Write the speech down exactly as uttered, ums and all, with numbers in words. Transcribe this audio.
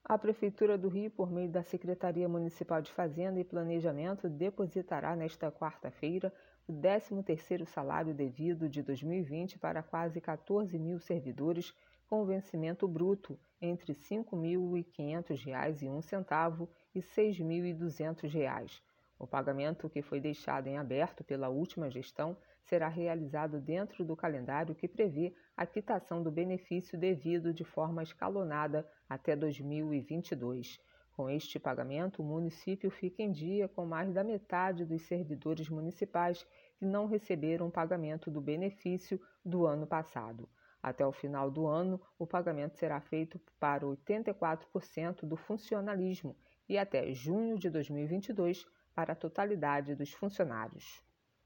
A Prefeitura do Rio, por meio da Secretaria Municipal de Fazenda e Planejamento, depositará nesta quarta-feira o décimo terceiro salário devido de dois mil e vinte para quase quatorze mil servidores, com vencimento bruto entre cinco mil e quinhentos reais e um centavo e seis mil e duzentos reais. O pagamento, que foi deixado em aberto pela última gestão, será realizado dentro do calendário que prevê a quitação do benefício devido de forma escalonada até dois mil e vinte e dois. Com este pagamento, o município fica em dia com mais da metade dos servidores municipais que não receberam o pagamento do benefício do ano passado. Até o final do ano, o pagamento será feito para oitenta e quatro por cento do funcionalismo e até junho de dois mil e vinte e dois para a totalidade dos funcionários.